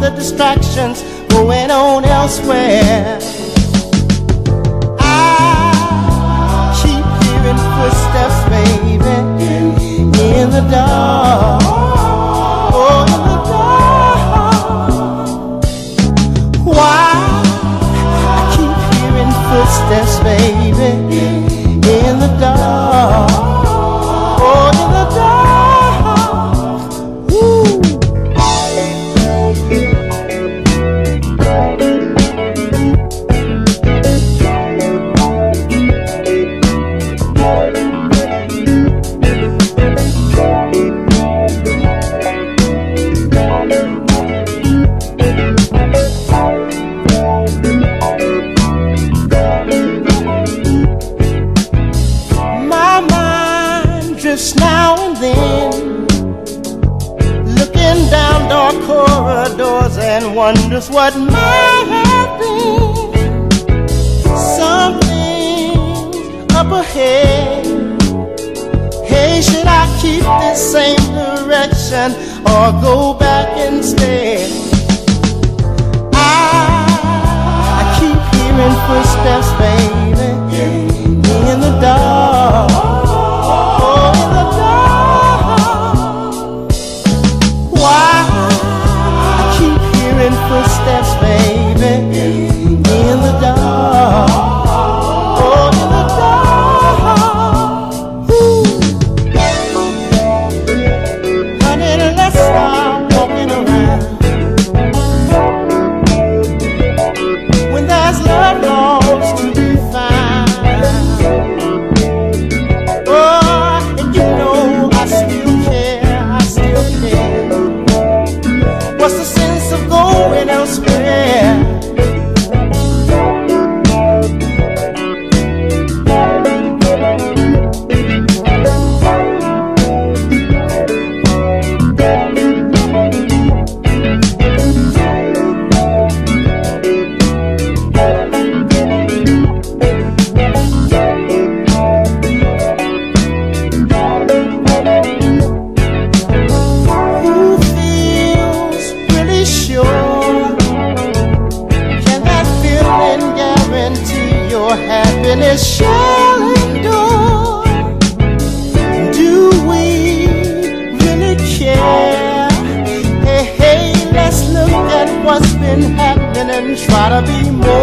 the distractions going on elsewhere. I keep hearing footsteps, baby, in the dark. Oh, in the dark. Why? I keep hearing footsteps, baby, in the dark. Oh, in the dark. Now and then, looking down dark corridors and wonders what might have been. Something up ahead. Hey, should I keep this same direction or go back instead? I keep hearing footsteps, baby, in the dark. Footsteps, baby, in the dark. Oh, in the dark. Ooh. Honey, let's start walking around. When there's love lost to be found. Oh, and you know I still care, I still care. What's the sense of going elsewhere? Happiness shall endure. Do we really care? Hey, hey, let's look at what's been happening and try to be more.